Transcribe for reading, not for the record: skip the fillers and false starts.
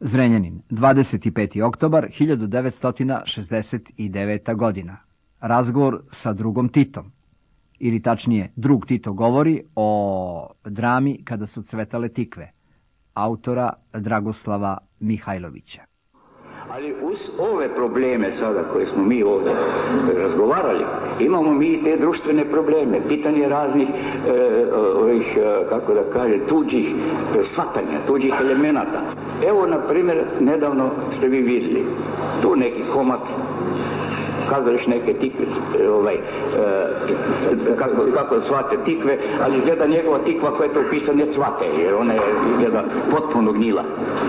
Zrenjanin, 25. oktobar 1969. godina. Razgovor sa drugom Titom. Ili tačnije, drug Tito govori o drami Kada su cvetale tikve, autora Dragoslava Mihajlovića. Ali uz ove probleme sada koje smo mi ovdje razgovarali, imamo mi i te društvene probleme, pitanje raznih kako da kaže, tuđih shvatanja, tuđih elemenata. Evo, na primjer, nedavno ste vi vidjeli tu neki komad, kazališ neke tikve, kako shvate tikve, ali izgleda njegova tikva koja je to upisana ne shvate, jer ona je izgleda potpuno gnjila.